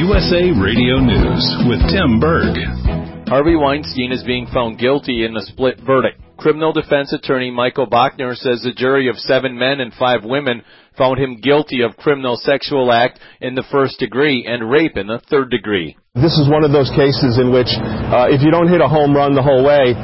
USA Radio News with Tim Berg. Harvey Weinstein is being found guilty in a split verdict. Criminal defense attorney Michael Bachner says a jury of 7 men and 5 women found him guilty of criminal sexual act in the first degree and rape in the third degree. This is one of those cases in which if you don't hit a home run the whole way,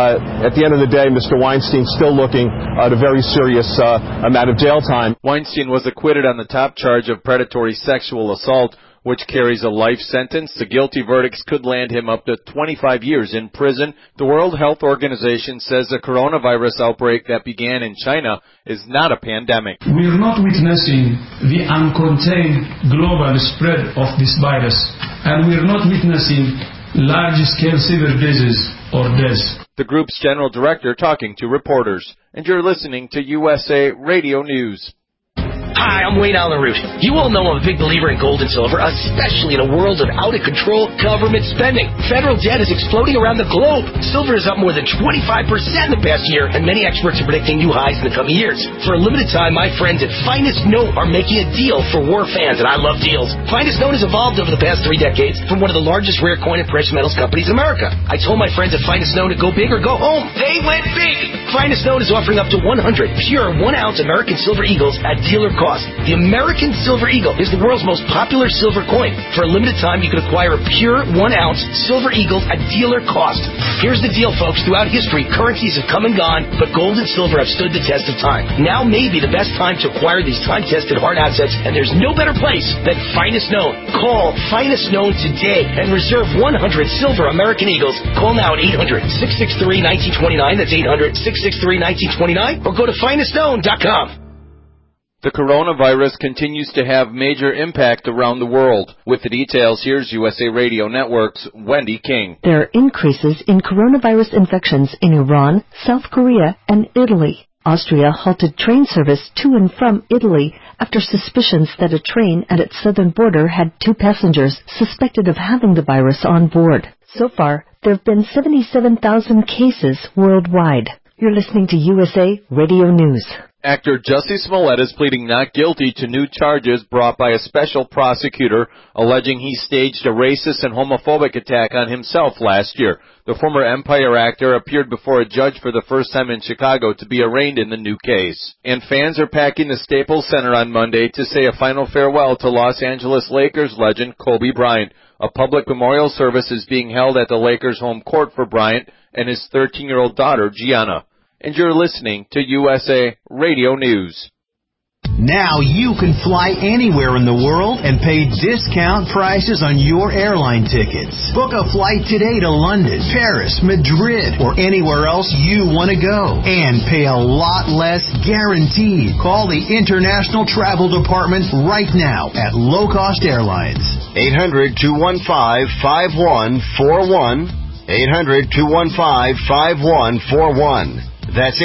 at the end of the day, Mr. Weinstein's still looking at a very serious amount of jail time. Weinstein was acquitted on the top charge of predatory sexual assault, which carries a life sentence. The guilty verdicts could land him up to 25 years in prison. The World Health Organization says the coronavirus outbreak that began in China is not a pandemic. We are not witnessing the uncontained global spread of this virus, and we are not witnessing large-scale severe disease or deaths. The group's general director talking to reporters. And you're listening to USA Radio News. Hi, I'm Wayne Allen Root. You all know I'm a big believer in gold and silver, especially in a world of out-of-control government spending. Federal debt is exploding around the globe. Silver is up more than 25% in the past year, and many experts are predicting new highs in the coming years. For a limited time, my friends at Finest Note are making a deal for war fans, and I love deals. Finest Note has evolved over the past 3 decades from one of the largest rare coin and precious metals companies in America. I told my friends at Finest Note to go big or go home. They went big! Finest Note is offering up to 100 pure 1-ounce American Silver Eagles at dealer cost. The American Silver Eagle is the world's most popular silver coin. For a limited time, you can acquire a pure 1-ounce Silver Eagle at dealer cost. Here's the deal, folks. Throughout history, currencies have come and gone, but gold and silver have stood the test of time. Now may be the best time to acquire these time-tested hard assets, and there's no better place than Finest Known. Call Finest Known today and reserve 100 silver American Eagles. Call now at 800-663-1929. That's 800-663-1929. Or go to finestknown.com. The coronavirus continues to have major impact around the world. With the details, here's USA Radio Network's Wendy King. There are increases in coronavirus infections in Iran, South Korea, and Italy. Austria halted train service to and from Italy after suspicions that a train at its southern border had 2 passengers suspected of having the virus on board. So far, there have been 77,000 cases worldwide. You're listening to USA Radio News. Actor Jussie Smollett is pleading not guilty to new charges brought by a special prosecutor alleging he staged a racist and homophobic attack on himself last year. The former Empire actor appeared before a judge for the first time in Chicago to be arraigned in the new case. And fans are packing the Staples Center on Monday to say a final farewell to Los Angeles Lakers legend Kobe Bryant. A public memorial service is being held at the Lakers' home court for Bryant and his 13-year-old daughter, Gianna. And you're listening to USA Radio News. Now you can fly anywhere in the world and pay discount prices on your airline tickets. Book a flight today to London, Paris, Madrid, or anywhere else you want to go. And pay a lot less guaranteed. Call the International Travel Department right now at Low Cost Airlines. 800-215-5141. 800-215-5141. That's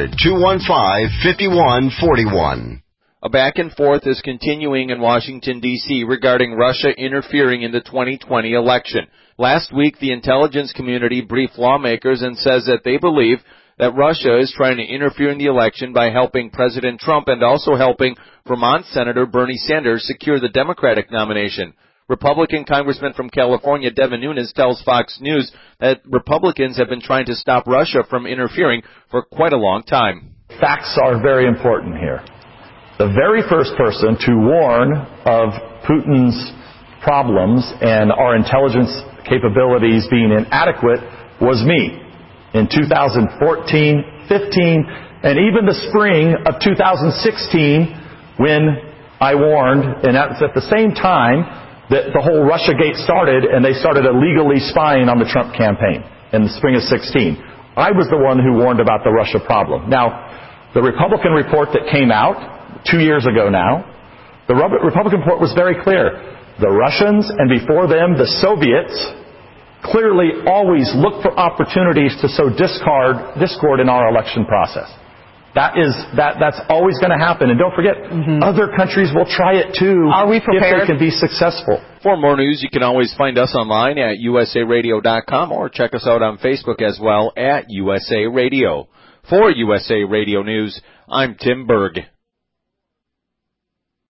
800-215-5141. A back and forth is continuing in Washington, D.C. regarding Russia interfering in the 2020 election. Last week, the intelligence community briefed lawmakers and says that they believe that Russia is trying to interfere in the election by helping President Trump and also helping Vermont Senator Bernie Sanders secure the Democratic nomination. Republican Congressman from California, Devin Nunes, tells Fox News that Republicans have been trying to stop Russia from interfering for quite a long time. Facts are very important here. The very first person to warn of Putin's problems and our intelligence capabilities being inadequate was me in 2014, 15, and even the spring of 2016 when I warned, and that's at the same time that the whole Russiagate started, and they started illegally spying on the Trump campaign in the spring of 16. I was the one who warned about the Russia problem. Now, the Republican report that came out 2 years ago now, the Republican report was very clear. The Russians, and before them, the Soviets, clearly always look for opportunities to sow discord in our election process. That's always going to happen. And don't forget, other countries will try it too. Are we prepared? If they can be successful. For more news, you can always find us online at usaradio.com or check us out on Facebook as well at USA Radio. For USA Radio News, I'm Tim Berg.